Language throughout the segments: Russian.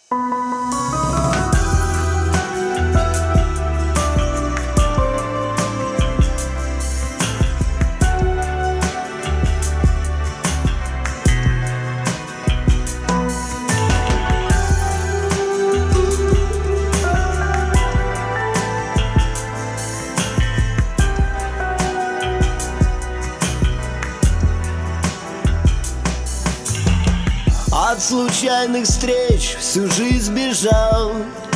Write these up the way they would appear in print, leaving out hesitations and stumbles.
От случайных встреч всю жизнь бежал,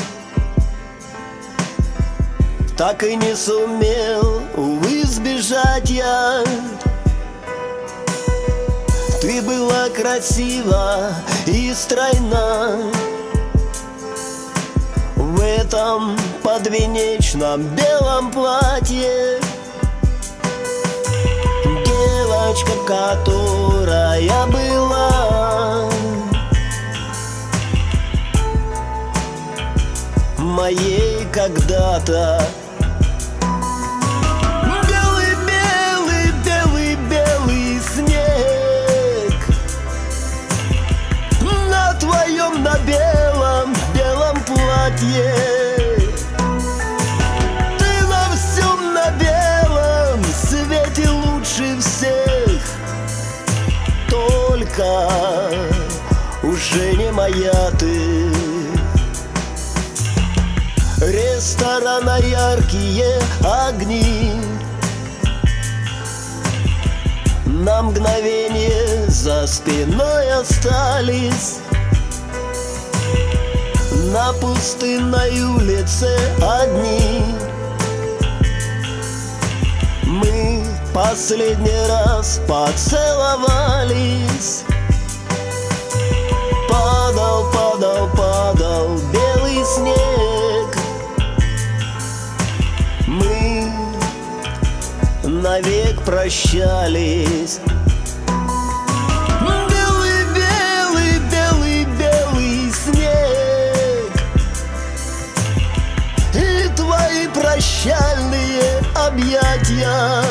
так и не сумел, увы, сбежать я. Ты была красива и стройна в этом подвенечном белом платье. Девочка, которая была моей когда-то. Белый, белый, белый, белый снег на твоем, на белом, белом платье. Ты на всем, на белом свете лучше всех, только уже не моя ты. Ресторана яркие огни на мгновение за спиной остались. На пустынной улице одни мы последний раз поцеловались. Падал, падал, падал белый снег. Мы навек прощались. Белый, белый, белый, белый снег и твои прощальные объятия.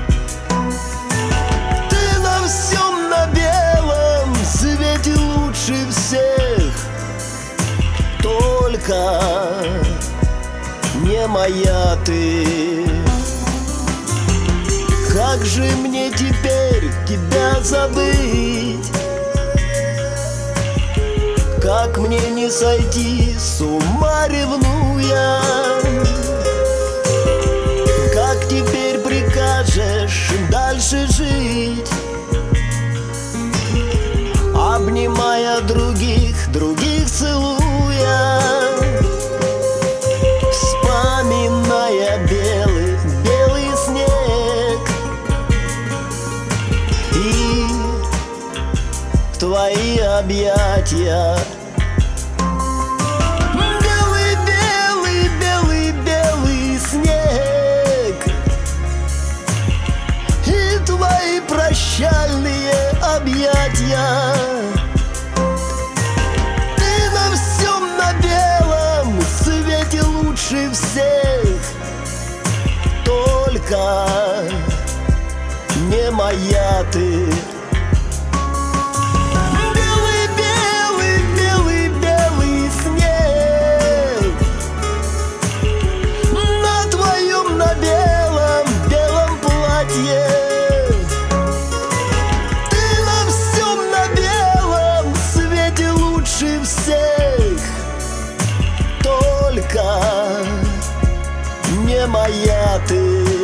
Ты на всем, на белом свете лучше всех, только не моя ты. Как же мне теперь тебя забыть? Как мне не сойти с ума, ревнуя? Как теперь прикажешь дальше жить, обнимая других, других целуя, вспоминая белый, белый снег и твои объятия. Белый, белый, белый, белый снег и твои прощальные объятия. Ты на всем, на белом свете лучше всех, только не моя ты. Белый, белый, белый, белый снег на твоем, на белом, белом платье. Ты на всем, на белом свете лучше всех, только не моя ты.